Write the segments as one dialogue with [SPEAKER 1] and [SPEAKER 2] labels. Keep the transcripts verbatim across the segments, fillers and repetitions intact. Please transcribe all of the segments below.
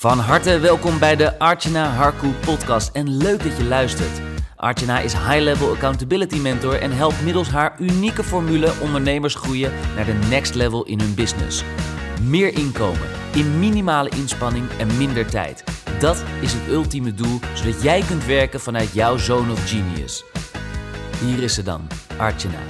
[SPEAKER 1] Van harte welkom bij de Archana Harku podcast en leuk dat je luistert. Archana is High-Level Accountability Mentor en helpt middels haar unieke formule ondernemers groeien naar de next level in hun business. Meer inkomen, in minimale inspanning en minder tijd. Dat is het ultieme doel, zodat jij kunt werken vanuit jouw zone of genius. Hier is ze dan, Archana.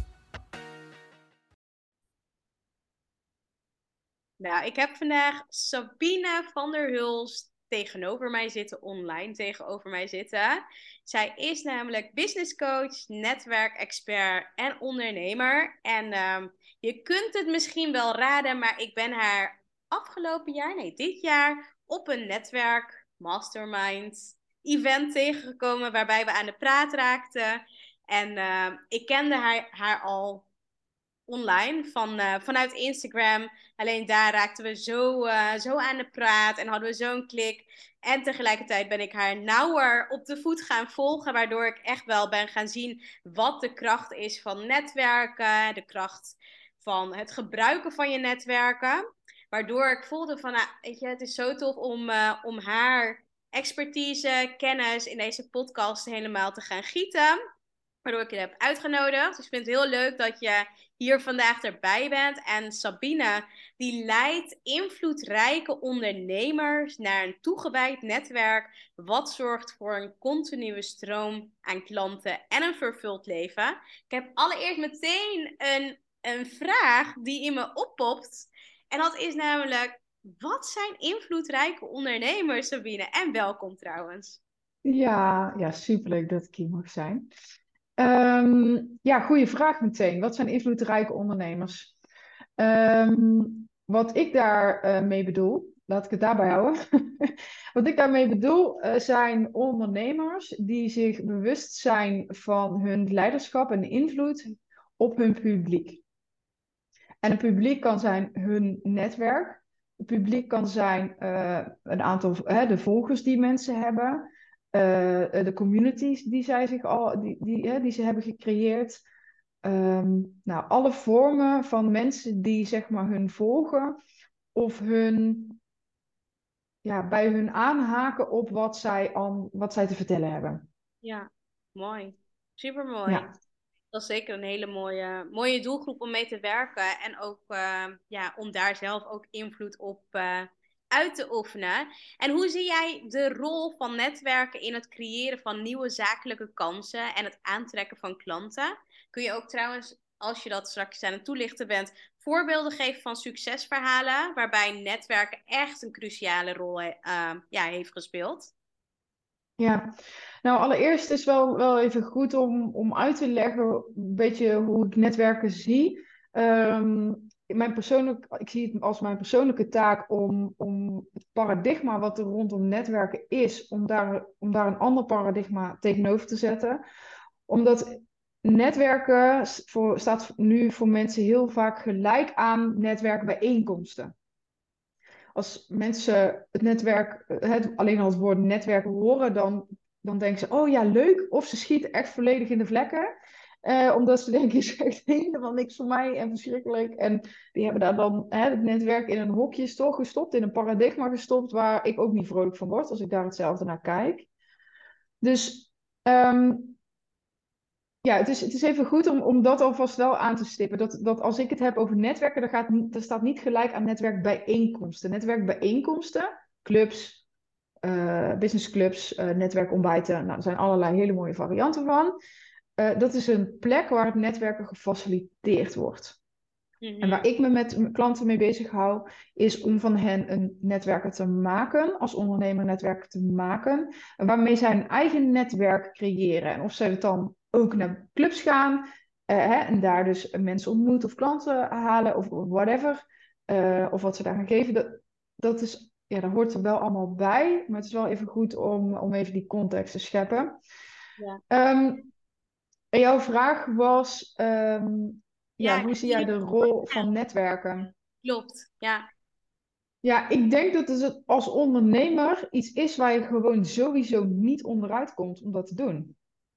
[SPEAKER 2] Nou, ik heb vandaag Sabine van der Hulst tegenover mij zitten, online tegenover mij zitten. Zij is namelijk business coach, netwerkexpert en ondernemer. En um, je kunt het misschien wel raden, maar ik ben haar afgelopen jaar, nee dit jaar, op een netwerk, mastermind, event tegengekomen waarbij we aan de praat raakten. En uh, ik kende haar, haar al online, van, uh, vanuit Instagram. Alleen daar raakten we zo, uh, zo aan de praat en hadden we zo'n klik. En tegelijkertijd ben ik haar nauwer op de voet gaan volgen, waardoor ik echt wel ben gaan zien wat de kracht is van netwerken, de kracht van het gebruiken van je netwerken. Waardoor ik voelde van, nou, weet je, het is zo tof om, uh, om haar expertise, kennis in deze podcast helemaal te gaan gieten. Waardoor ik je heb uitgenodigd. Dus ik vind het heel leuk dat je hier vandaag erbij bent. En Sabine, die leidt invloedrijke ondernemers naar een toegewijd netwerk. Wat zorgt voor een continue stroom aan klanten en een vervuld leven. Ik heb allereerst meteen een, een vraag die in me oppopt. En dat is namelijk, wat zijn invloedrijke ondernemers, Sabine? En welkom trouwens.
[SPEAKER 3] Ja, ja, superleuk dat ik hier mag zijn. Um, ja, goede vraag meteen. Wat zijn invloedrijke ondernemers? Um, wat ik daarmee uh, mee bedoel, laat ik het daarbij houden. Wat ik daarmee bedoel uh, zijn ondernemers die zich bewust zijn van hun leiderschap en invloed op hun publiek. En het publiek kan zijn hun netwerk. Het publiek kan zijn uh, een aantal uh, de volgers die mensen hebben. Uh, de communities die, zij zich al, die, die, uh, die ze hebben gecreëerd. Um, nou, alle vormen van mensen die zeg maar hun volgen of hun, ja, bij hun aanhaken op wat zij, an, wat zij te vertellen hebben.
[SPEAKER 2] Ja, mooi. Supermooi.
[SPEAKER 3] Ja.
[SPEAKER 2] Dat is zeker een hele mooie, mooie doelgroep om mee te werken. En ook uh, ja, om daar zelf ook invloed op uh, uit te oefenen. En hoe zie jij de rol van netwerken in het creëren van nieuwe zakelijke kansen en het aantrekken van klanten? Kun je ook trouwens, als je dat straks aan het toelichten bent, voorbeelden geven van succesverhalen waarbij netwerken echt een cruciale rol uh, ja, heeft gespeeld?
[SPEAKER 3] Ja, nou allereerst is wel, wel even goed om, om uit te leggen een beetje hoe ik netwerken zie. Um, mijn persoonlijk, ik zie het als mijn persoonlijke taak om, om het paradigma wat er rondom netwerken is, om daar, om daar een ander paradigma tegenover te zetten. Omdat netwerken voor, staat nu voor mensen heel vaak gelijk aan netwerkbijeenkomsten. Als mensen het netwerk, het, alleen al het woord netwerk horen, dan, dan denken ze, oh ja, leuk. Of ze schieten echt volledig in de vlekken. Uh, omdat ze denken, is echt helemaal niks voor mij en verschrikkelijk. En die hebben daar dan hè, het netwerk in een hokje toch gestopt, in een paradigma gestopt, waar ik ook niet vrolijk van word als ik daar hetzelfde naar kijk. Dus um, ja, het is, het is even goed om, om dat alvast wel aan te stippen. Dat, dat als ik het heb over netwerken, dan gaat, dat staat niet gelijk aan netwerkbijeenkomsten. Netwerkbijeenkomsten, clubs, uh, businessclubs, uh, netwerkontbijten. Nou, er zijn allerlei hele mooie varianten van. Uh, dat is een plek waar het netwerken gefaciliteerd wordt. Mm-hmm. En waar ik me met mijn klanten mee bezig hou, is om van hen een netwerker te maken, als ondernemer netwerken te maken, waarmee zij een eigen netwerk creëren. En of zij het dan ook naar clubs gaan uh, hè, en daar dus mensen ontmoeten of klanten halen of whatever. Uh, of wat ze daar gaan geven. Dat, dat, is, ja, dat hoort er wel allemaal bij. Maar het is wel even goed om, om even die context te scheppen. Ja. Um, en jouw vraag was, um, ja, ja, hoe zie jij de rol van netwerken?
[SPEAKER 2] Klopt, ja.
[SPEAKER 3] Ja, ik denk dat het als ondernemer iets is waar je gewoon sowieso niet onderuit komt om dat te doen.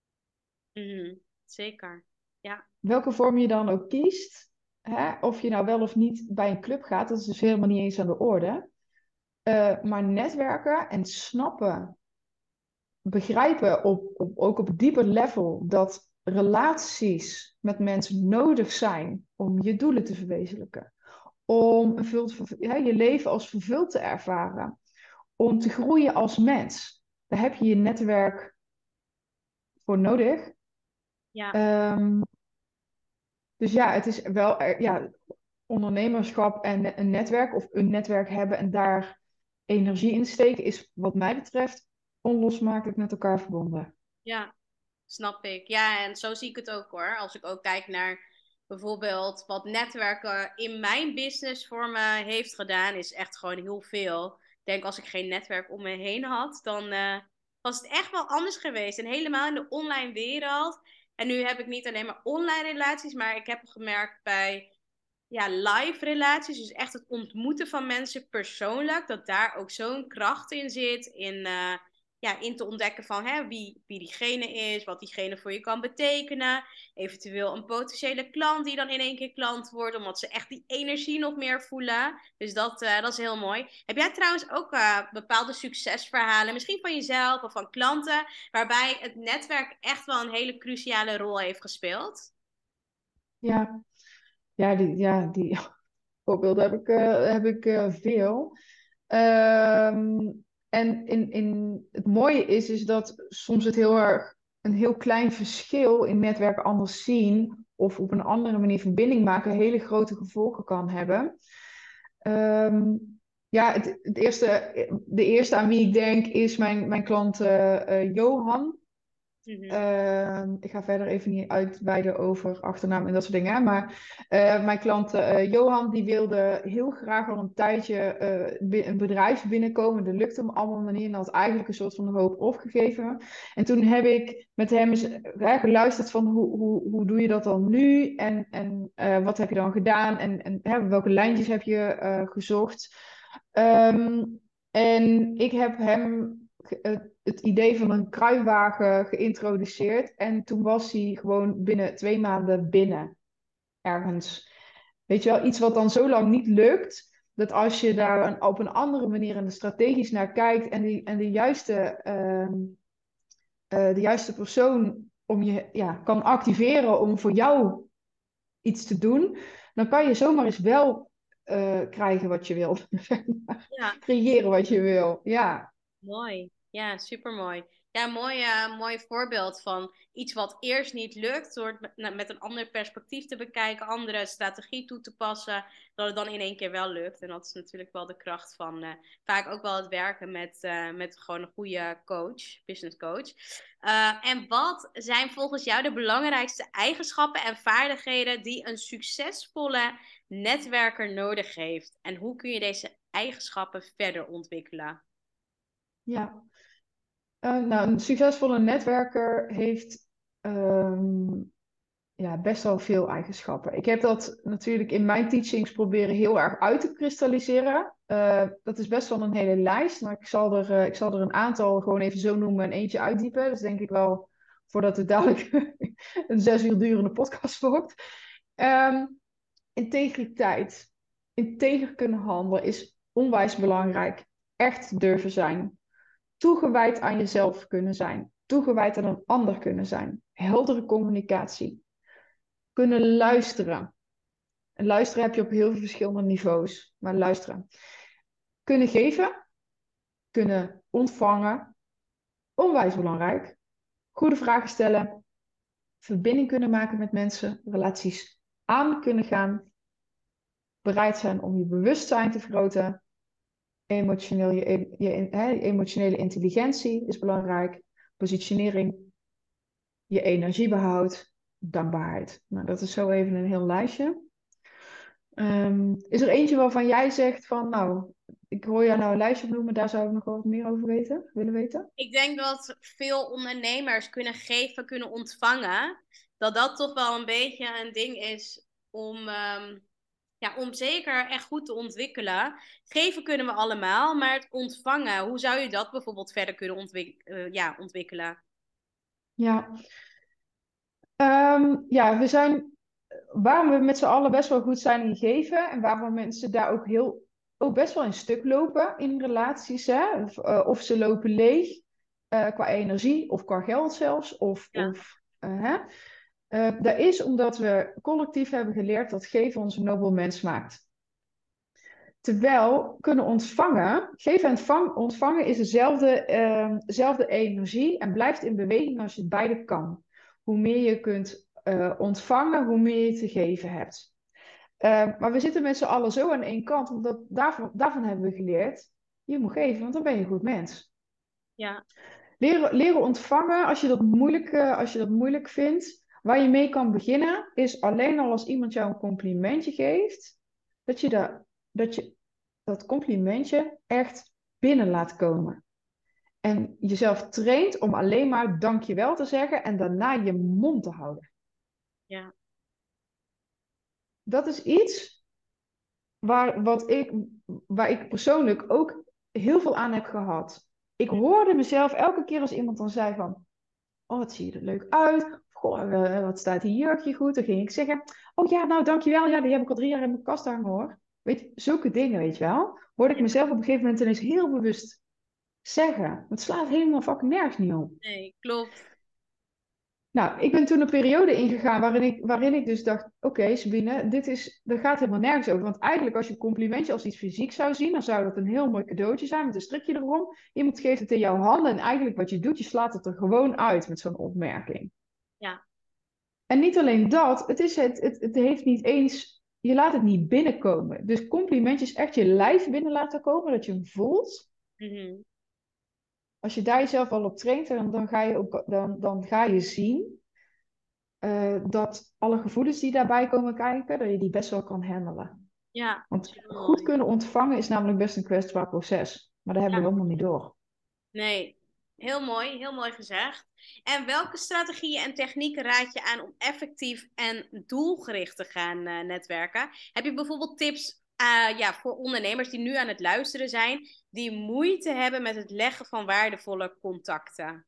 [SPEAKER 2] Mm-hmm. Zeker, ja.
[SPEAKER 3] Welke vorm je dan ook kiest, hè? Of je nou wel of niet bij een club gaat, dat is dus helemaal niet eens aan de orde. Uh, maar netwerken en snappen, begrijpen op, op, ook op dieper level dat relaties met mensen nodig zijn om je doelen te verwezenlijken. Om een vult, ja, je leven als vervuld te ervaren. Om te groeien als mens. Daar heb je je netwerk voor nodig.
[SPEAKER 2] Ja.
[SPEAKER 3] Um, dus ja, het is wel ja, ondernemerschap en een netwerk of een netwerk hebben en daar energie in steken is wat mij betreft onlosmakelijk met elkaar verbonden.
[SPEAKER 2] Ja, snap ik. Ja, en zo zie ik het ook hoor. Als ik ook kijk naar bijvoorbeeld wat netwerken in mijn business voor me heeft gedaan, is echt gewoon heel veel. Ik denk als ik geen netwerk om me heen had, dan uh, was het echt wel anders geweest. En helemaal in de online wereld. En nu heb ik niet alleen maar online relaties, maar ik heb gemerkt bij ja, live relaties, dus echt het ontmoeten van mensen persoonlijk, dat daar ook zo'n kracht in zit, in, uh, ja, in te ontdekken van hè, wie, wie diegene is, wat diegene voor je kan betekenen, eventueel een potentiële klant die dan in één keer klant wordt, omdat ze echt die energie nog meer voelen. Dus dat, uh, dat is heel mooi. Heb jij trouwens ook uh, bepaalde succesverhalen, misschien van jezelf of van klanten, waarbij het netwerk echt wel een hele cruciale rol heeft gespeeld?
[SPEAKER 3] Ja, ja, die, ja, die voorbeelden heb ik, uh, heb ik uh, veel. Um, en in, in, het mooie is, is dat soms het heel erg een heel klein verschil in netwerk anders zien of op een andere manier verbinding maken hele grote gevolgen kan hebben. Um, ja, het, het eerste, de eerste aan wie ik denk is mijn, mijn klant uh, uh, Johan.
[SPEAKER 2] Mm-hmm.
[SPEAKER 3] Uh, ik ga verder even niet uitweiden over achternaam en dat soort dingen. Maar uh, mijn klant uh, Johan die wilde heel graag al een tijdje uh, een bedrijf binnenkomen. Dat lukte hem allemaal niet en had eigenlijk een soort van hoop opgegeven. En toen heb ik met hem eens, uh, geluisterd van hoe, hoe, hoe doe je dat dan nu? En, en uh, wat heb je dan gedaan? En, en uh, welke lijntjes heb je uh, gezocht? Um, en ik heb hem het idee van een kruiwagen geïntroduceerd. En toen was hij gewoon binnen twee maanden binnen. Ergens. Weet je wel, iets wat dan zo lang niet lukt. Dat als je daar een, op een andere manier en strategisch naar kijkt. En, die, en de, juiste, uh, uh, de juiste persoon om je ja, kan activeren om voor jou iets te doen. Dan kan je zomaar eens wel uh, krijgen wat je wil.
[SPEAKER 2] Ja.
[SPEAKER 3] Creëren wat je wil. Ja.
[SPEAKER 2] Mooi. Ja, supermooi. Ja, mooi, uh, mooi voorbeeld van iets wat eerst niet lukt, door het met, met een ander perspectief te bekijken, andere strategie toe te passen, dat het dan in één keer wel lukt. En dat is natuurlijk wel de kracht van uh, vaak ook wel het werken met, uh, met gewoon een goede coach, business coach. Uh, en wat zijn volgens jou de belangrijkste eigenschappen en vaardigheden die een succesvolle netwerker nodig heeft? En hoe kun je deze eigenschappen verder ontwikkelen?
[SPEAKER 3] Ja, uh, nou, een succesvolle netwerker heeft um, ja, best wel veel eigenschappen. Ik heb dat natuurlijk in mijn teachings proberen heel erg uit te kristalliseren. Uh, dat is best wel een hele lijst, maar ik zal, er, uh, ik zal er een aantal gewoon even zo noemen en eentje uitdiepen. Dus denk ik wel, voordat het dadelijk een zes uur durende podcast wordt. Um, integriteit. Integer kunnen handelen is onwijs belangrijk. Echt durven zijn. Toegewijd aan jezelf kunnen zijn. Toegewijd aan een ander kunnen zijn. Heldere communicatie. Kunnen luisteren. En luisteren heb je op heel veel verschillende niveaus. Maar luisteren. Kunnen geven. Kunnen ontvangen. Onwijs belangrijk. Goede vragen stellen. Verbinding kunnen maken met mensen. Relaties aan kunnen gaan. Bereid zijn om je bewustzijn te vergroten. Emotioneel, je, je, hè, emotionele intelligentie is belangrijk. Positionering. Je energiebehoud. Dankbaarheid. Nou, dat is zo even een heel lijstje. Um, is er eentje waarvan jij zegt van, nou, ik hoor jou nou een lijstje noemen, daar zou ik nog wat meer over weten, willen weten?
[SPEAKER 2] Ik denk dat veel ondernemers kunnen geven, kunnen ontvangen. Dat dat toch wel een beetje een ding is om, um, ja, om zeker echt goed te ontwikkelen. Geven kunnen we allemaal, maar het ontvangen, hoe zou je dat bijvoorbeeld verder kunnen ontwik- uh, ja, ontwikkelen?
[SPEAKER 3] Ja. Um, ja, we zijn, waarom we met z'n allen best wel goed zijn in geven en waarom mensen daar ook heel ook best wel in stuk lopen in relaties. Hè? Of, uh, of ze lopen leeg uh, qua energie of qua geld zelfs. Of,
[SPEAKER 2] Ja.
[SPEAKER 3] of, uh, hè? Uh, dat is omdat we collectief hebben geleerd dat geven ons een nobel mens maakt. Terwijl kunnen ontvangen, geven en vang, ontvangen is dezelfde, uh, dezelfde energie en blijft in beweging als je het beide kan. Hoe meer je kunt uh, ontvangen, hoe meer je te geven hebt. Uh, maar we zitten met z'n allen zo aan één kant, omdat daarvan, daarvan hebben we geleerd, je moet geven, want dan ben je een goed mens.
[SPEAKER 2] Ja.
[SPEAKER 3] Leren, leren ontvangen, als je, dat moeilijk, uh, als je dat moeilijk vindt, waar je mee kan beginnen, is alleen al als iemand jou een complimentje geeft, dat je, dat, dat, je dat complimentje echt binnen laat komen. En jezelf traint om alleen maar dankjewel te zeggen en daarna je mond te houden.
[SPEAKER 2] Ja.
[SPEAKER 3] Dat is iets waar, wat ik, waar ik persoonlijk ook heel veel aan heb gehad. Ik hoorde mezelf elke keer als iemand dan zei van, oh, wat zie je er leuk uit. Goh, uh, wat staat die jurkje goed. Dan ging ik zeggen, oh ja, nou dankjewel. Ja, die heb ik al drie jaar in mijn kast hangen hoor. Weet je, zulke dingen, weet je wel. Hoorde ik mezelf op een gegeven moment ineens heel bewust zeggen. Het slaat helemaal fucking nergens niet op.
[SPEAKER 2] Nee, klopt.
[SPEAKER 3] Nou, ik ben toen een periode ingegaan waarin ik, waarin ik dus dacht, oké okay, Sabine, dit is, dat gaat helemaal nergens over. Want eigenlijk als je een complimentje als iets fysiek zou zien, dan zou dat een heel mooi cadeautje zijn met een strikje erom. Iemand geeft het in jouw handen en eigenlijk wat je doet, je slaat het er gewoon uit met zo'n opmerking.
[SPEAKER 2] Ja.
[SPEAKER 3] En niet alleen dat, het, is het, het, het heeft niet eens, je laat het niet binnenkomen. Dus complimentjes echt je lijf binnen laten komen, dat je hem voelt.
[SPEAKER 2] Mm-hmm.
[SPEAKER 3] Als je daar jezelf al op traint, dan, dan, ga, je ook, dan, dan ga je zien uh, dat alle gevoelens die daarbij komen kijken, dat je die best wel kan handelen.
[SPEAKER 2] Ja,
[SPEAKER 3] Want goed kunnen ontvangen is namelijk best een kwetsbaar proces. Maar daar hebben
[SPEAKER 2] ja.
[SPEAKER 3] we helemaal niet door.
[SPEAKER 2] Nee, heel mooi, heel mooi gezegd. En welke strategieën en technieken raad je aan om effectief en doelgericht te gaan uh, netwerken? Heb je bijvoorbeeld tips uh, ja, voor ondernemers die nu aan het luisteren zijn, die moeite hebben met het leggen van waardevolle contacten?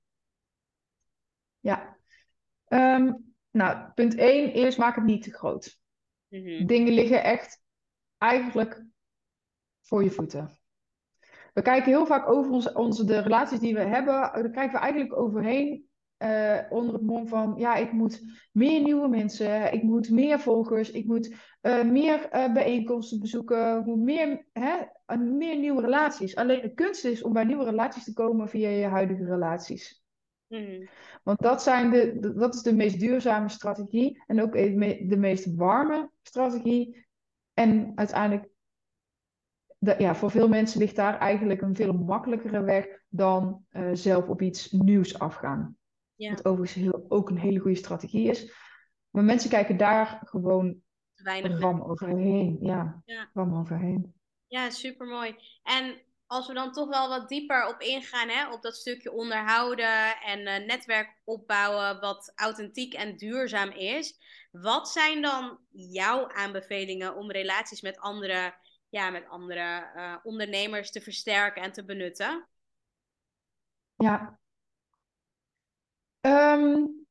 [SPEAKER 3] Ja. Um, nou, punt één, eerst maak het niet te groot. Mm-hmm. Dingen liggen echt eigenlijk voor je voeten. We kijken heel vaak over onze, onze, de relaties die we hebben, daar kijken we eigenlijk overheen uh, onder het mom van, ja, ik moet meer nieuwe mensen, ik moet meer volgers, ik moet uh, meer uh, bijeenkomsten bezoeken, ik moet meer, hè, meer nieuwe relaties. Alleen de kunst is om bij nieuwe relaties te komen via je huidige relaties.
[SPEAKER 2] Mm-hmm.
[SPEAKER 3] Want dat, zijn de, de, dat is de meest duurzame strategie en ook de meest warme strategie. En uiteindelijk, de, ja, voor veel mensen ligt daar eigenlijk een veel makkelijkere weg dan uh, zelf op iets nieuws afgaan. Ja. Wat overigens heel, ook een hele goede strategie is. Maar mensen kijken daar gewoon ram overheen. Ja, ja. ram overheen.
[SPEAKER 2] Ja, supermooi. En als we dan toch wel wat dieper op ingaan, hè, op dat stukje onderhouden en uh, netwerk opbouwen wat authentiek en duurzaam is. Wat zijn dan jouw aanbevelingen om relaties met andere, ja, met andere uh, ondernemers te versterken en te benutten?
[SPEAKER 3] Ja. Um,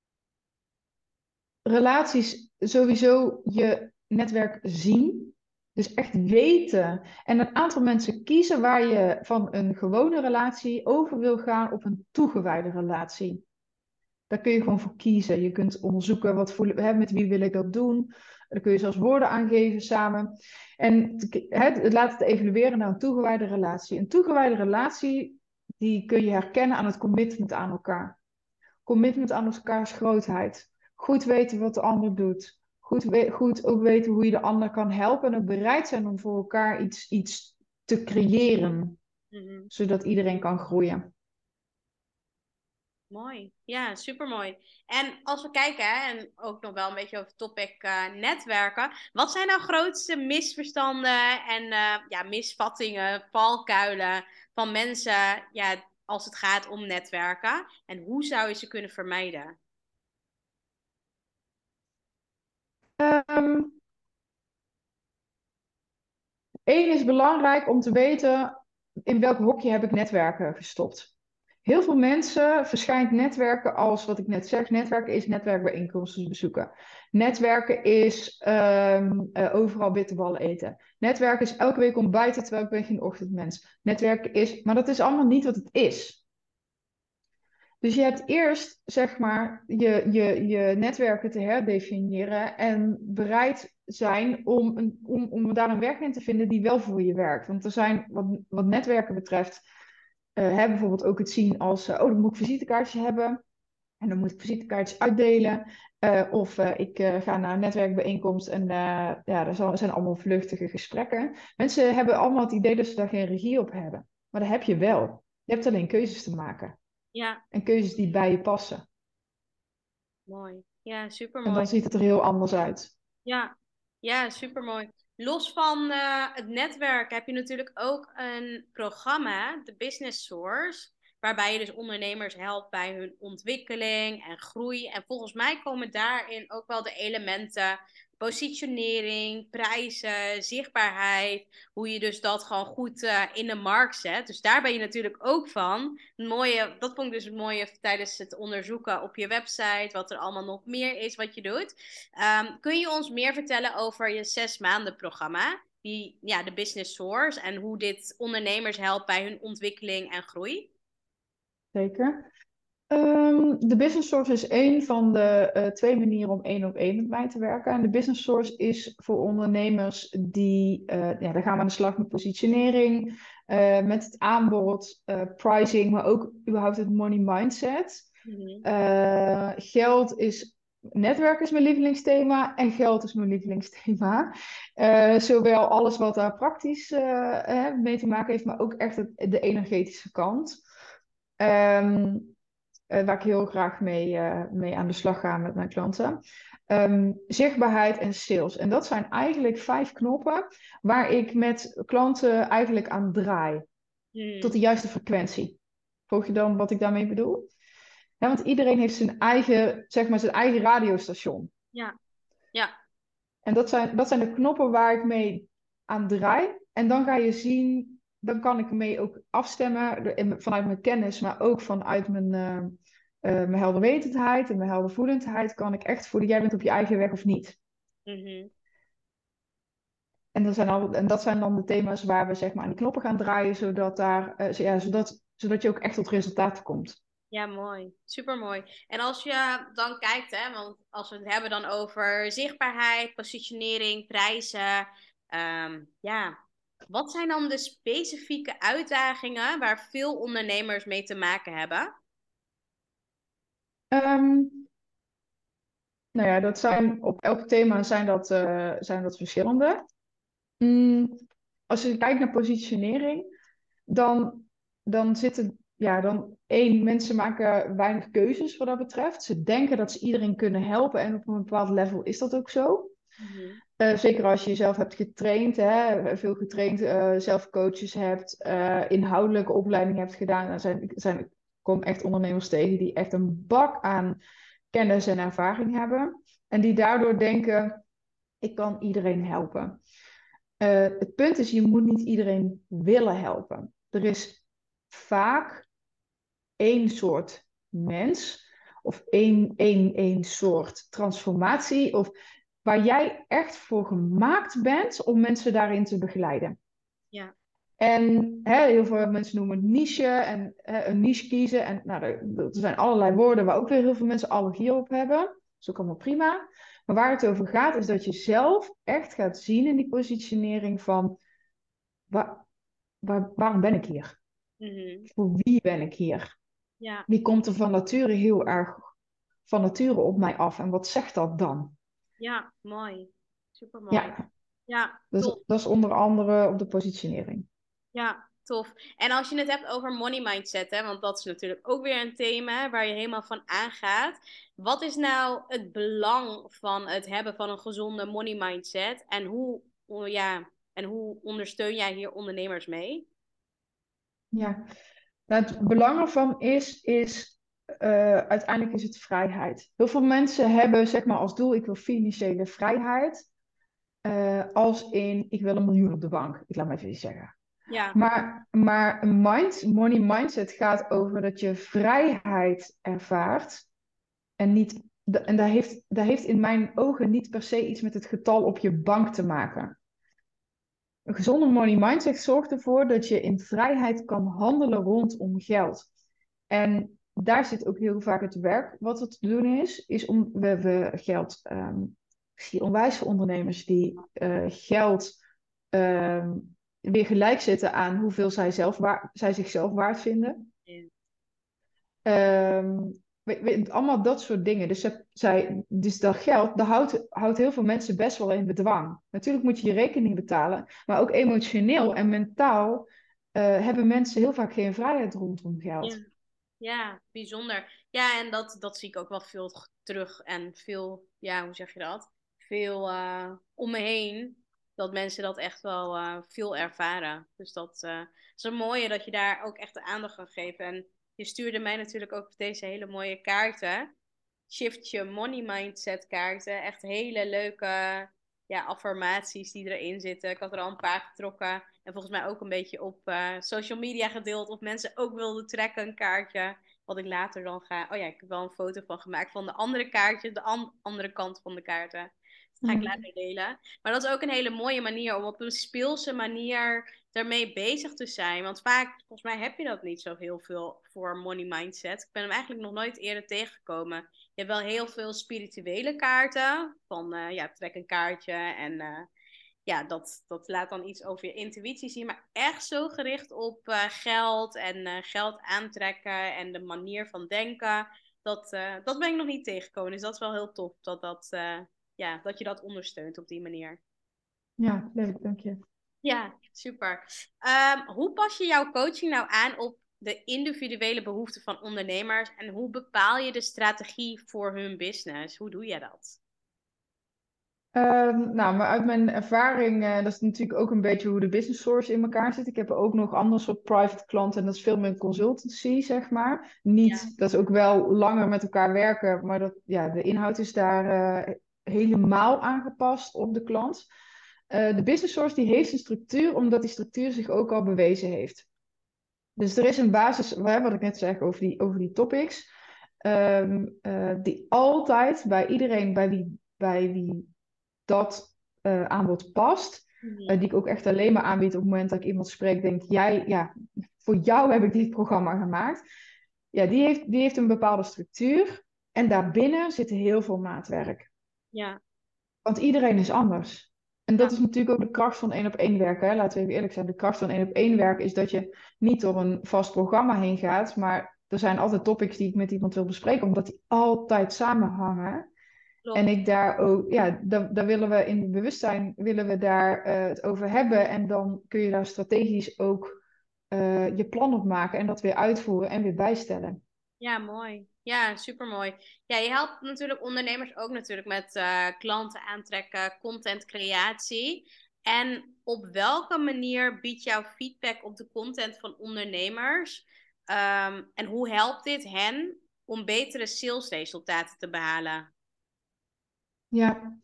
[SPEAKER 3] relaties sowieso je netwerk zien. Dus echt weten. En een aantal mensen kiezen waar je van een gewone relatie over wil gaan op een toegewijde relatie. Daar kun je gewoon voor kiezen. Je kunt onderzoeken, wat voel, hè, met wie wil ik dat doen. Daar kun je zelfs woorden aangeven samen. En hè, laat het evalueren naar een toegewijde relatie. Een toegewijde relatie, die kun je herkennen aan het commitment aan elkaar. Commitment aan elkaars grootheid. Goed weten wat de ander doet. Goed, we- goed ook weten hoe je de ander kan helpen. En ook bereid zijn om voor elkaar iets, iets te creëren. Mm-hmm. Zodat iedereen kan groeien.
[SPEAKER 2] Mooi. Ja, supermooi. En als we kijken, hè, en ook nog wel een beetje over het topic uh, netwerken. Wat zijn nou grootste misverstanden en uh, ja, misvattingen, valkuilen van mensen ja, als het gaat om netwerken? En hoe zou je ze kunnen vermijden?
[SPEAKER 3] Um, Eén is belangrijk om te weten in welk hokje heb ik netwerken gestopt. Heel veel mensen verschijnt netwerken als, wat ik net zeg, netwerken is netwerkbijeenkomsten bezoeken. Netwerken is um, uh, overal bitterballen eten. Netwerken is elke week ontbijten terwijl ik ben geen ochtendmens. Netwerken is, maar dat is allemaal niet wat het is. Dus je hebt eerst, zeg maar, je, je, je netwerken te herdefiniëren en bereid zijn om, een, om, om daar een weg in te vinden die wel voor je werkt. Want er zijn, wat, wat netwerken betreft, uh, hè, bijvoorbeeld ook het zien als, uh, oh, dan moet ik visitekaartjes hebben en dan moet ik visitekaartjes uitdelen. Uh, of uh, ik uh, ga naar een netwerkbijeenkomst en uh, ja, er zijn allemaal vluchtige gesprekken. Mensen hebben allemaal het idee dat ze daar geen regie op hebben. Maar dat heb je wel. Je hebt alleen keuzes te maken.
[SPEAKER 2] Ja.
[SPEAKER 3] En keuzes die bij je passen.
[SPEAKER 2] Mooi. Ja, supermooi.
[SPEAKER 3] En dan ziet het er heel anders uit.
[SPEAKER 2] Ja, ja, supermooi. Los van uh, het netwerk heb je natuurlijk ook een programma, de Business Source, waarbij je dus ondernemers helpt bij hun ontwikkeling en groei. En volgens mij komen daarin ook wel de elementen positionering, prijzen, zichtbaarheid, hoe je dus dat gewoon goed uh, in de markt zet. Dus daar ben je natuurlijk ook van. Het mooie, dat vond ik dus het mooie tijdens het onderzoeken op je website, wat er allemaal nog meer is wat je doet. Um, kun je ons meer vertellen over je zes maanden programma, die, ja, de Business Source, en hoe dit ondernemers helpt bij hun ontwikkeling en groei?
[SPEAKER 3] Zeker. Um, de Business Source is één van de uh, twee manieren om één op één met mij te werken. En de Business Source is voor ondernemers die, uh, ja, daar gaan we aan de slag met positionering, uh, met het aanbod, uh, pricing, maar ook überhaupt het money mindset. Mm-hmm. Uh, geld is, netwerk is mijn lievelingsthema en geld is mijn lievelingsthema. Uh, zowel alles wat daar praktisch uh, mee te maken heeft, maar ook echt het, de energetische kant. Um, Uh, waar ik heel graag mee, uh, mee aan de slag ga met mijn klanten. Um, zichtbaarheid en sales. En dat zijn eigenlijk vijf knoppen waar ik met klanten eigenlijk aan draai. Hmm. Tot de juiste frequentie. Volg je dan wat ik daarmee bedoel? Ja, want iedereen heeft zijn eigen, zeg maar, zijn eigen radiostation.
[SPEAKER 2] Ja. Ja.
[SPEAKER 3] En dat zijn, dat zijn de knoppen waar ik mee aan draai. En dan ga je zien, dan kan ik mee ook afstemmen vanuit mijn kennis, maar ook vanuit mijn, uh, uh, mijn helderwetendheid en mijn heldervoelendheid kan ik echt voelen, jij bent op je eigen weg of niet. Mm-hmm. En, dat zijn al, en dat zijn dan de thema's waar we zeg maar aan die knoppen gaan draaien, zodat, daar, uh, ja, zodat, zodat je ook echt tot resultaten komt.
[SPEAKER 2] Ja, mooi. Supermooi. En als je dan kijkt, hè, want als we het hebben dan over zichtbaarheid, positionering, prijzen, um, ja, wat zijn dan de specifieke uitdagingen waar veel ondernemers mee te maken hebben?
[SPEAKER 3] Um, nou ja, dat zijn, op elk thema zijn dat, uh, zijn dat verschillende. Mm, als je kijkt naar positionering, dan, dan zitten, ja, dan één, mensen maken weinig keuzes wat dat betreft. Ze denken dat ze iedereen kunnen helpen en op een bepaald level is dat ook zo. Mm-hmm. Uh, zeker als je jezelf hebt getraind, hè, veel getraind, uh, zelf coaches hebt, uh, inhoudelijke opleiding hebt gedaan. Dan zijn, zijn, ik kom echt ondernemers tegen die echt een bak aan kennis en ervaring hebben. En die daardoor denken, ik kan iedereen helpen. Uh, het punt is, je moet niet iedereen willen helpen. Er is vaak één soort mens of één, één, één soort transformatie of waar jij echt voor gemaakt bent om mensen daarin te begeleiden. Ja. En hè, heel veel mensen noemen het niche en hè, een niche kiezen. En nou, er, er zijn allerlei woorden waar ook weer heel veel mensen allergie op hebben. Dat is ook allemaal prima. Maar waar het over gaat is dat je zelf echt gaat zien in die positionering van waar, waar, waarom ben ik hier? Mm-hmm. Voor wie ben ik hier? Ja. Wie komt er van nature heel erg van nature op mij af en wat zegt dat dan?
[SPEAKER 2] Ja, mooi. Supermooi.
[SPEAKER 3] Ja,
[SPEAKER 2] ja
[SPEAKER 3] dus, dat is onder andere op de positionering.
[SPEAKER 2] Ja, tof. En als je het hebt over money mindset, hè, want dat is natuurlijk ook weer een thema waar je helemaal van aangaat. Wat is nou het belang van het hebben van een gezonde money mindset? En hoe, ja, en hoe ondersteun jij hier ondernemers mee?
[SPEAKER 3] Ja, nou, het belang ervan is, is uh, uiteindelijk is het vrijheid. Heel veel mensen hebben zeg maar als doel, ik wil financiële vrijheid. Uh, als in, ik wil een miljoen op de bank. Ik laat maar even iets zeggen.
[SPEAKER 2] Ja,
[SPEAKER 3] Maar, maar een mind, money mindset gaat over dat je vrijheid ervaart. En, niet, en dat heeft, dat heeft in mijn ogen niet per se iets met het getal op je bank te maken. Een gezonde money mindset zorgt ervoor dat je in vrijheid kan handelen rondom geld. En daar zit ook heel vaak het werk wat er te doen is. Is om we, we geld. ehm, ik zie onwijs veel ondernemers die eh, geld ehm, weer gelijk zetten aan hoeveel zij, zelf waar, zij zichzelf waard vinden.
[SPEAKER 2] ja,
[SPEAKER 3] Ehm, we- we- allemaal dat soort dingen. Dus, ze- zij, dus dat geld, dat houdt, houdt heel veel mensen best wel in bedwang. Natuurlijk moet je je rekening betalen, maar ook emotioneel en mentaal eh, hebben mensen heel vaak geen vrijheid rondom geld.
[SPEAKER 2] ja. Ja, bijzonder. Ja, en dat, dat zie ik ook wel veel t- terug. En veel, ja, hoe zeg je dat? Veel eh, om me heen. Dat mensen dat echt wel eh, veel ervaren. Dus dat eh, is een mooie dat je daar ook echt de aandacht aan geeft. En je stuurde mij natuurlijk ook deze hele mooie kaarten. Shift Your Money Mindset kaarten. Echt hele leuke ja, affirmaties die erin zitten. Ik had er al een paar getrokken. En volgens mij ook een beetje op eh, social media gedeeld. Of mensen ook wilden trekken een kaartje. Wat ik later dan ga... Oh ja, ik heb wel een foto van gemaakt van de andere kaartjes. De an- andere kant van de kaarten. Dat ga ik
[SPEAKER 3] Mm.
[SPEAKER 2] later delen. Maar dat is ook een hele mooie manier om op een speelse manier daarmee bezig te zijn. Want vaak, volgens mij heb je dat niet zo heel veel voor money mindset. Ik ben hem eigenlijk nog nooit eerder tegengekomen. Je hebt wel heel veel spirituele kaarten. Van uh, ja, trek een kaartje en uh, ja, dat, dat laat dan iets over je intuïtie zien. Maar echt zo gericht op uh, geld en uh, geld aantrekken en de manier van denken. Dat, uh, dat ben ik nog niet tegengekomen. Dus dat is wel heel tof dat, dat, uh, ja, dat je dat ondersteunt op die manier.
[SPEAKER 3] Ja, leuk, dank je.
[SPEAKER 2] Ja, super. Um, hoe pas je jouw coaching nou aan op de individuele behoeften van ondernemers en hoe bepaal je de strategie voor hun business? Hoe doe je dat?
[SPEAKER 3] Ehm, nou, maar uit mijn ervaring, eh, dat is natuurlijk ook een beetje hoe de business source in elkaar zit. Ik heb ook nog ander soort private klanten en dat is veel meer consultancy, zeg maar.
[SPEAKER 2] Ja,
[SPEAKER 3] Niet, dat is ook wel langer met elkaar werken, maar dat, ja, de inhoud is daar eh, helemaal aangepast op de klant. Eh, de business source die heeft een structuur, omdat die structuur zich ook al bewezen heeft. Dus er is een basis, wat ik net zeg over die, over die topics, ehm, eh, die altijd bij iedereen bij wie, bij wie dat uh, aanbod past. Uh, die ik ook echt alleen maar aanbied op het moment dat ik iemand spreek, denk jij, ja, voor jou heb ik dit programma gemaakt. Ja, die heeft, die heeft een bepaalde structuur. En daarbinnen zit heel veel maatwerk.
[SPEAKER 2] ja,
[SPEAKER 3] Want iedereen is anders. En dat
[SPEAKER 2] ja,
[SPEAKER 3] is natuurlijk ook de kracht van één op één werken. Hè? Laten we even eerlijk zijn. De kracht van één op één werken is dat je niet door een vast programma heen gaat. Maar er zijn altijd topics die ik met iemand wil bespreken. Omdat die altijd samenhangen. En
[SPEAKER 2] klopt.
[SPEAKER 3] ik daar ook, ja, daar, daar willen we in het bewustzijn, willen we daar uh, het over hebben. En dan kun je daar strategisch ook uh, je plan op maken en dat weer uitvoeren en weer bijstellen.
[SPEAKER 2] Ja, mooi. Ja, supermooi. Ja, je helpt natuurlijk ondernemers ook natuurlijk met uh, klanten aantrekken, content creatie. En op welke manier biedt jouw feedback op de content van ondernemers? Um, en hoe helpt dit hen om betere salesresultaten te behalen?
[SPEAKER 3] Ja,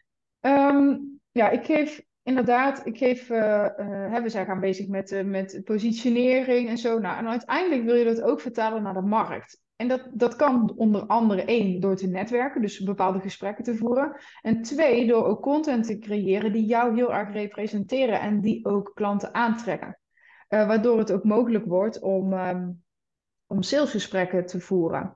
[SPEAKER 3] um, ja ik geef inderdaad, ik geef, uh, uh, we zijn gaan bezig met, uh, met positionering en zo. Nou, en uiteindelijk wil je dat ook vertalen naar de markt. En dat, dat kan onder andere één, door te netwerken, dus bepaalde gesprekken te voeren. En twee, door ook content te creëren die jou heel erg representeren en die ook klanten aantrekken. Uh, waardoor het ook mogelijk wordt om, um, om salesgesprekken te voeren.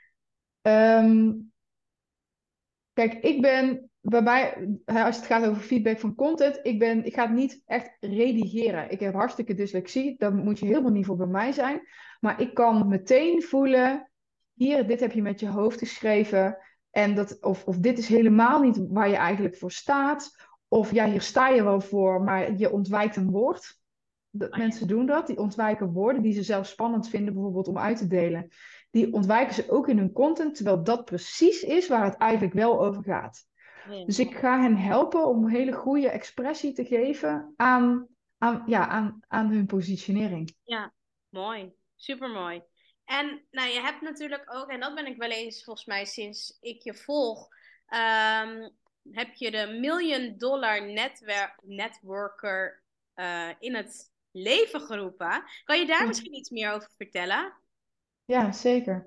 [SPEAKER 3] Um, kijk, ik ben waarbij, als het gaat over feedback van content, ik, ben, ik ga het niet echt redigeren. Ik heb hartstikke dyslexie, daar moet je helemaal niet voor bij mij zijn. Maar ik kan meteen voelen, hier, dit heb je met je hoofd geschreven. En dat, of, of dit is helemaal niet waar je eigenlijk voor staat. Of ja, hier sta je wel voor, maar je ontwijkt een woord. Dat,
[SPEAKER 2] Oh, ja.
[SPEAKER 3] mensen doen dat, die ontwijken woorden die ze zelf spannend vinden, bijvoorbeeld om uit te delen. Die ontwijken ze ook in hun content, terwijl dat precies is waar het eigenlijk wel over gaat.
[SPEAKER 2] Oh, ja.
[SPEAKER 3] Dus ik ga hen helpen om een hele goede expressie te geven aan, aan, ja, aan, aan hun positionering.
[SPEAKER 2] Ja, mooi. Supermooi. En nou, je hebt natuurlijk ook, en dat ben ik wel eens volgens mij sinds ik je volg, um, heb je de Million Dollar netwer- Networker uh, in het leven geroepen. Kan je daar
[SPEAKER 3] Ja.
[SPEAKER 2] misschien iets meer over vertellen?
[SPEAKER 3] Ja, zeker.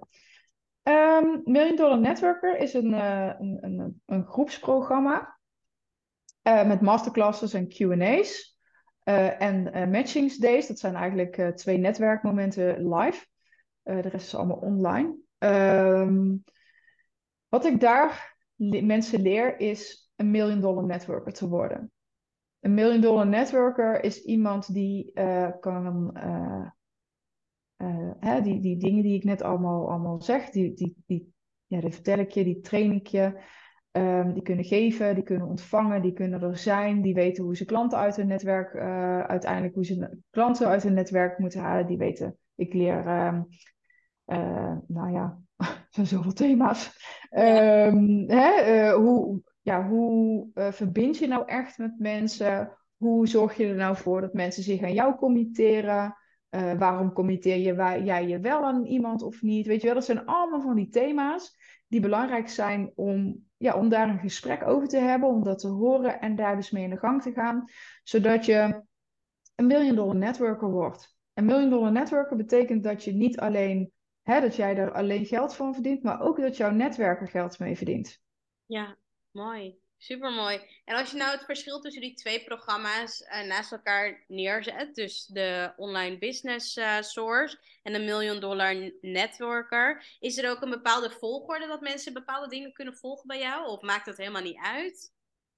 [SPEAKER 3] Um, Million Dollar Networker is een, uh, een, een, een groepsprogramma uh, met masterclasses en Q en A's. Uh, en uh, matchingsdays, dat zijn eigenlijk uh, twee netwerkmomenten live. Uh, de rest is allemaal online. Um, wat ik daar le- mensen leer is een million dollar networker te worden. Een million dollar networker is iemand die uh, kan, uh, uh, hè, die, die dingen die ik net allemaal, allemaal zeg, die, die, die, ja, die vertel ik je, die train ik je. Um, die kunnen geven, die kunnen ontvangen, die kunnen er zijn, die weten hoe ze klanten uit hun netwerk, uh, uiteindelijk hoe ze klanten uit hun netwerk moeten halen, die weten, ik leer, um, uh, nou ja, er zijn zoveel thema's.
[SPEAKER 2] Ja.
[SPEAKER 3] Um, hè, uh, hoe ja, hoe uh, verbind je nou echt met mensen? Hoe zorg je er nou voor dat mensen zich aan jou committeren? Uh, waarom committeer je wij, jij je wel aan iemand of niet? Weet je wel, dat zijn allemaal van die thema's die belangrijk zijn om, ja, om daar een gesprek over te hebben, om dat te horen en daar dus mee in de gang te gaan, zodat je een million dollar networker wordt. Een million dollar networker betekent dat je niet alleen, hè, dat jij er alleen geld van verdient, maar ook dat jouw netwerk er geld mee verdient.
[SPEAKER 2] Ja, mooi. Supermooi. En als je nou het verschil tussen die twee programma's uh, naast elkaar neerzet, dus de online business uh, source en de million dollar networker, is er ook een bepaalde volgorde dat mensen bepaalde dingen kunnen volgen bij jou? Of maakt dat helemaal niet uit?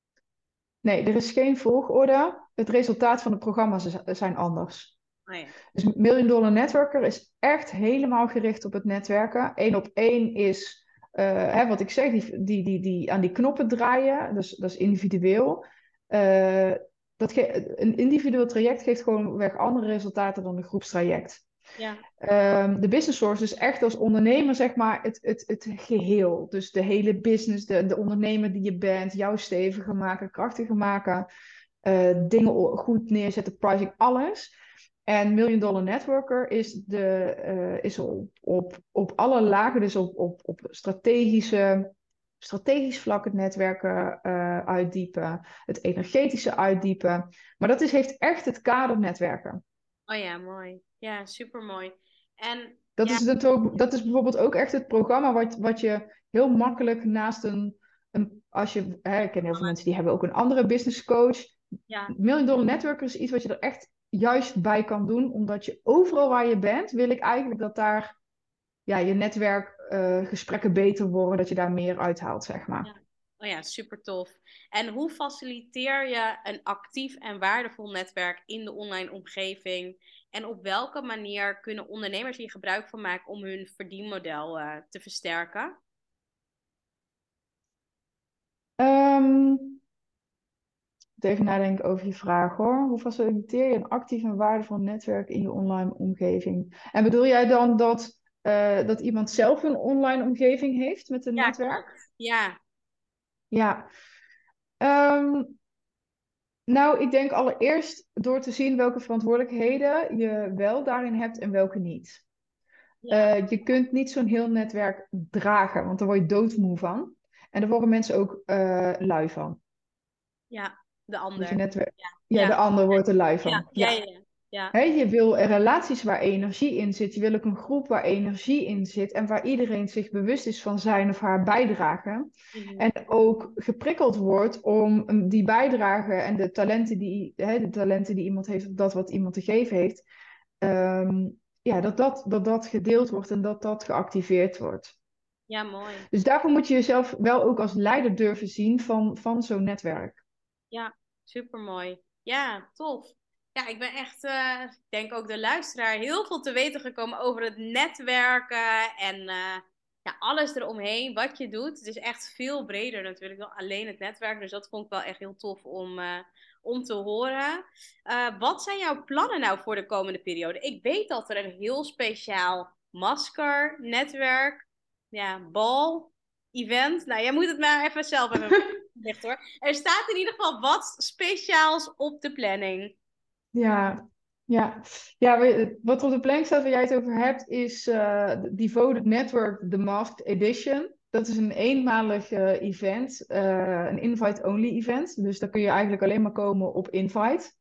[SPEAKER 3] Nee, er is geen volgorde. Het resultaat van de programma's is- zijn anders.
[SPEAKER 2] Oh ja.
[SPEAKER 3] Dus Million Dollar Networker is echt helemaal gericht op het netwerken. Eén op één is, uh, hè, wat ik zeg, die, die, die, die aan die knoppen draaien. Dus dat is individueel. Uh, dat ge- een individueel traject geeft gewoon weg andere resultaten dan een groepstraject.
[SPEAKER 2] Ja.
[SPEAKER 3] Um, de business source is echt als ondernemer, zeg maar, het, het, het geheel. Dus de hele business, de, de ondernemer die je bent, jou steviger maken, krachtiger maken, uh, dingen goed neerzetten, pricing, alles. En Million Dollar Networker is, de, uh, is op, op, op alle lagen, dus op, op, op strategische, strategisch vlak het netwerken uh, uitdiepen, het energetische uitdiepen. Maar dat is, heeft echt het kader netwerken.
[SPEAKER 2] Oh ja, mooi. Ja, supermooi. En
[SPEAKER 3] Dat,
[SPEAKER 2] ja,
[SPEAKER 3] is het ook, dat is bijvoorbeeld ook echt het programma wat, wat je heel makkelijk naast een... een als je, hè, ik ken heel veel mensen die hebben ook een andere business coach.
[SPEAKER 2] ja,
[SPEAKER 3] Million Dollar Networker is iets wat je er echt juist bij kan doen. Omdat je overal waar je bent, wil ik eigenlijk dat daar ja, je netwerkgesprekken uh, beter worden. Dat je daar meer uithaalt, zeg maar.
[SPEAKER 2] ja. Oh ja, super tof. En hoe faciliteer je een actief en waardevol netwerk in de online omgeving? En op welke manier kunnen ondernemers hier gebruik van maken om hun verdienmodel uh, te versterken?
[SPEAKER 3] Um, even nadenken over je vraag hoor. Hoe faciliteer je een actief en waardevol netwerk in je online omgeving? En bedoel jij dan dat, uh, dat iemand zelf een online omgeving heeft met een
[SPEAKER 2] Ja,
[SPEAKER 3] netwerk?
[SPEAKER 2] klopt. Ja.
[SPEAKER 3] Ja. Um, nou, ik denk allereerst door te zien welke verantwoordelijkheden je wel daarin hebt en welke niet.
[SPEAKER 2] Ja.
[SPEAKER 3] Uh, je kunt niet zo'n heel netwerk dragen, want daar word je doodmoe van. En daar worden mensen ook uh, lui van.
[SPEAKER 2] Ja, de
[SPEAKER 3] Dat je
[SPEAKER 2] ander.
[SPEAKER 3] netwerk...
[SPEAKER 2] Ja,
[SPEAKER 3] Ja, de
[SPEAKER 2] ja,
[SPEAKER 3] ander wordt er lui
[SPEAKER 2] ja,
[SPEAKER 3] van.
[SPEAKER 2] ja,
[SPEAKER 3] Ja.
[SPEAKER 2] ja, ja. Ja.
[SPEAKER 3] He, je wil relaties waar energie in zit. Je wil ook een groep waar energie in zit. En waar iedereen zich bewust is van zijn of haar bijdrage.
[SPEAKER 2] Mhm.
[SPEAKER 3] En ook geprikkeld wordt om die bijdrage en de talenten die, he, de talenten die iemand heeft, of dat wat iemand te geven heeft. Um, ja, dat dat, dat dat gedeeld wordt en dat dat geactiveerd wordt.
[SPEAKER 2] Ja, mooi.
[SPEAKER 3] Dus daarvoor moet je jezelf wel ook als leider durven zien van, van zo'n netwerk.
[SPEAKER 2] Ja, supermooi. Ja, tof. Ja, ik ben echt, uh, ik denk ook de luisteraar, heel veel te weten gekomen over het netwerken en uh, ja, alles eromheen, wat je doet. Het is echt veel breder natuurlijk dan alleen het netwerk. Dus dat vond ik wel echt heel tof om, uh, om te horen. Uh, wat zijn jouw plannen nou voor de komende periode? Ik weet dat er een heel speciaal masker, netwerk, ja, bal, event. Nou, jij moet het maar even zelf even ligt hoor. Er staat in ieder geval wat speciaals op de planning.
[SPEAKER 3] Ja, ja. Ja, we- wat er op de planning staat waar jij het over hebt, is uh, Devoted Network, The Masked Edition. Dat is een eenmalig uh, event, uh, een invite-only event. Dus daar kun je eigenlijk alleen maar komen op invite.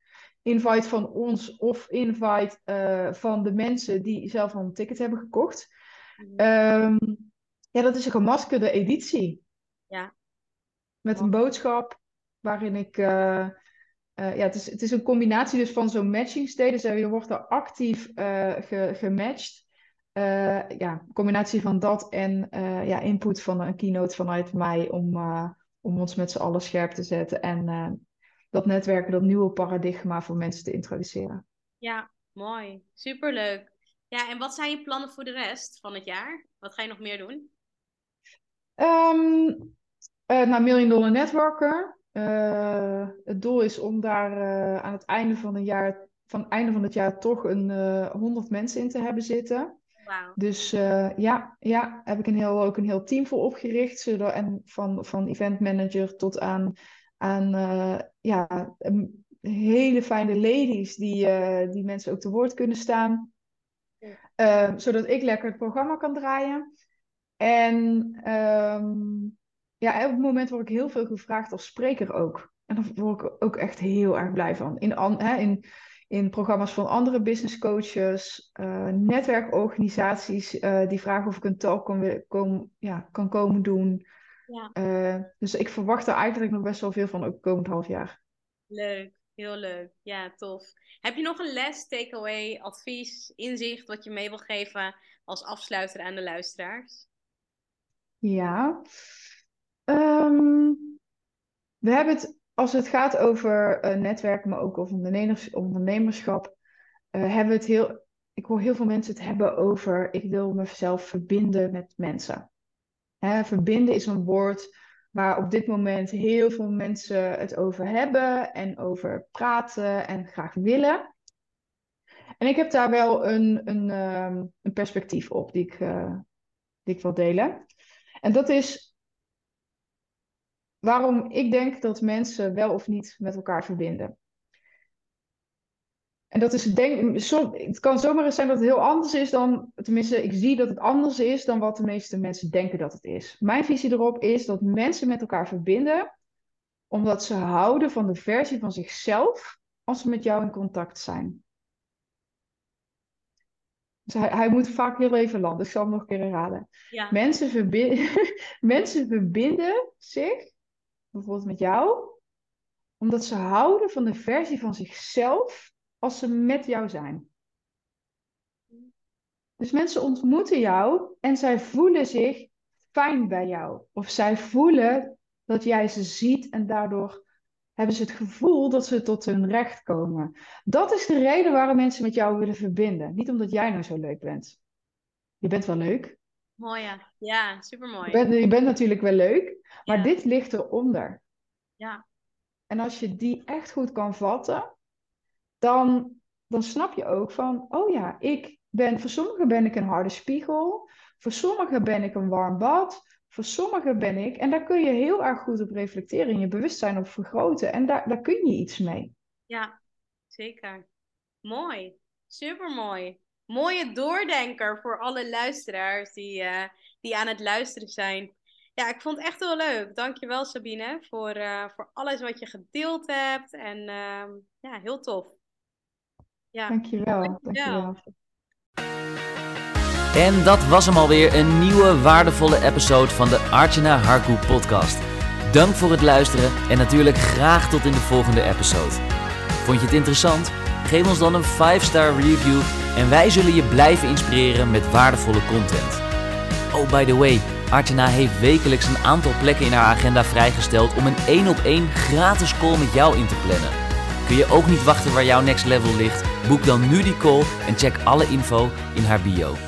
[SPEAKER 3] invite van ons of invite uh, van de mensen die zelf al een ticket hebben gekocht. Um, ja, dat is een gemaskerde editie.
[SPEAKER 2] Ja.
[SPEAKER 3] Met een boodschap waarin ik... Uh, uh, ja, het is, het is een combinatie dus van zo'n matching state. Dus je wordt er actief uh, ge, gematcht. Uh, ja, een combinatie van dat en uh, ja, input van een keynote vanuit mij om, uh, om ons met z'n allen scherp te zetten en uh, dat netwerken, dat nieuwe paradigma voor mensen te introduceren.
[SPEAKER 2] Ja, mooi. Superleuk. Ja, en wat zijn je plannen voor de rest van het jaar? Wat ga je nog meer doen?
[SPEAKER 3] Um, uh, nou, Million Dollar Networker. Uh, het doel is om daar uh, aan het einde van het jaar, van het einde van het jaar toch een uh, honderd mensen in te hebben zitten.
[SPEAKER 2] Wow.
[SPEAKER 3] Dus uh, ja, ja, heb ik een heel, ook een heel team voor opgericht. Zodat, en van, van event manager tot aan, aan uh, ja, hele fijne ladies die, uh, die mensen ook te woord kunnen staan. Uh, zodat ik lekker het programma kan draaien. En um, ja, op het moment word ik heel veel gevraagd als spreker ook. En daar word ik ook echt heel erg blij van. In, an, hè, in, in programma's van andere business coaches, uh, netwerkorganisaties uh, die vragen of ik een talk kan, kom, ja, kan komen doen.
[SPEAKER 2] Ja.
[SPEAKER 3] Uh, dus ik verwacht er eigenlijk nog best wel veel van, ook komend half jaar.
[SPEAKER 2] Leuk, heel leuk. Ja, tof. Heb je nog een les, takeaway, advies, inzicht wat je mee wil geven als afsluiter aan de luisteraars?
[SPEAKER 3] Ja. Um, we hebben het, als het gaat over uh, netwerken, maar ook over ondernemers, ondernemerschap, uh, hebben we het heel, ik hoor heel veel mensen het hebben over, ik wil mezelf verbinden met mensen. Hè, verbinden is een woord waar op dit moment heel veel mensen het over hebben en over praten en graag willen. En ik heb daar wel een, een, um, een perspectief op die ik, uh, die ik wil delen. En dat is waarom ik denk dat mensen wel of niet met elkaar verbinden. En dat is, denk, som, het kan zomaar eens zijn dat het heel anders is dan, tenminste ik zie dat het anders is dan wat de meeste mensen denken dat het is. Mijn visie erop is dat mensen met elkaar verbinden omdat ze houden van de versie van zichzelf als ze met jou in contact zijn. Dus hij, hij moet vaak heel even landen, ik zal hem nog een keer herhalen.
[SPEAKER 2] Ja.
[SPEAKER 3] Mensen, verbi- mensen verbinden zich bijvoorbeeld met jou omdat ze houden van de versie van zichzelf als ze met jou zijn. Dus mensen ontmoeten jou en zij voelen zich fijn bij jou. Of zij voelen dat jij ze ziet en daardoor hebben ze het gevoel dat ze tot hun recht komen. Dat is de reden waarom mensen met jou willen verbinden. Niet omdat jij nou zo leuk bent. Je bent wel leuk.
[SPEAKER 2] Mooi ja. Ja, supermooi.
[SPEAKER 3] Je bent, je bent natuurlijk wel leuk, maar
[SPEAKER 2] Ja.
[SPEAKER 3] dit ligt eronder.
[SPEAKER 2] Ja.
[SPEAKER 3] En als je die echt goed kan vatten, dan, dan snap je ook van, oh ja, ik ben, voor sommigen ben ik een harde spiegel, voor sommigen ben ik een warm bad, voor sommigen ben ik, en daar kun je heel erg goed op reflecteren, en je bewustzijn op vergroten, en daar, daar kun je iets mee.
[SPEAKER 2] Ja, zeker. Mooi. Supermooi. Mooie doordenker voor alle luisteraars die, uh, die aan het luisteren zijn. Ja, ik vond het echt heel leuk. Dankjewel Sabine voor, uh, voor alles wat je gedeeld hebt. En uh, ja, heel tof. Ja.
[SPEAKER 3] Dankjewel. Dankjewel.
[SPEAKER 1] En dat was hem alweer, een nieuwe waardevolle episode van de Archana Harku podcast. Dank voor het luisteren en natuurlijk graag tot in de volgende episode. Vond je het interessant? Geef ons dan een vijf star review en wij zullen je blijven inspireren met waardevolle content. Oh, by the way, Archana heeft wekelijks een aantal plekken in haar agenda vrijgesteld om een één op één gratis call met jou in te plannen. Kun je ook niet wachten waar jouw next level ligt? Boek dan nu die call en check alle info in haar bio.